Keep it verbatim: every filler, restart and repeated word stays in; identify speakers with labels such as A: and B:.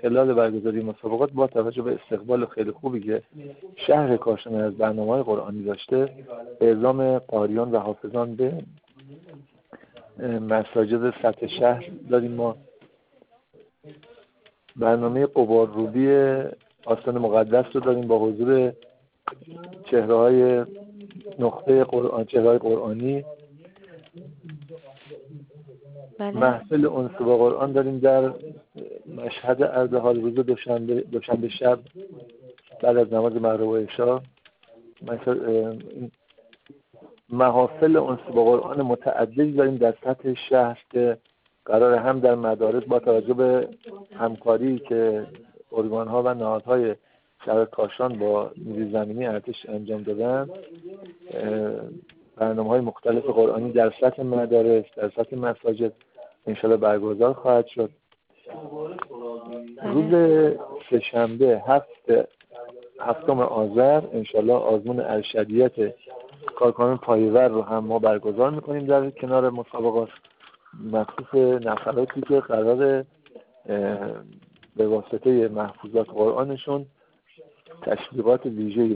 A: خلال برگزاری مسابقات با توجه به استقبال خیلی خوبی که شهر کاشان از برنامه‌های قرآنی داشته، اعزام قاریان و حافظان به مساجد سطح شهر داریم. ما برنامه غبارروبی آستان مقدس رو داریم با حضور چهره‌های نقطه قرآن، چهره‌های قرآنی.
B: بله.
A: محفل انس با قرآن داریم در مشهد اردحال روز دوشنبه دوشنبه شب بعد از نماز مغرب و عشا. محافل انس با قرآن متعددی داریم در سطح شهر که قرار هم در مدارس با توجه به همکاری که ارگان‌ها و نهادهای شهر کاشان با نیروی زمینی ارتش انجام دادن، برنامه‌های مختلف قرآنی در سطح مدارس، در سطح مساجد انشالله برگزار خواهد شد. روز سه‌شنبه هفت هفتم آذر انشالله آزمون ارشدیت کارکنان پایه‌ور رو هم ما برگزار میکنیم در کنار مسابقات، مخصوص نفراتی که قرار به واسطه محفوظات قرآنشون تشویقات ویژه‌ای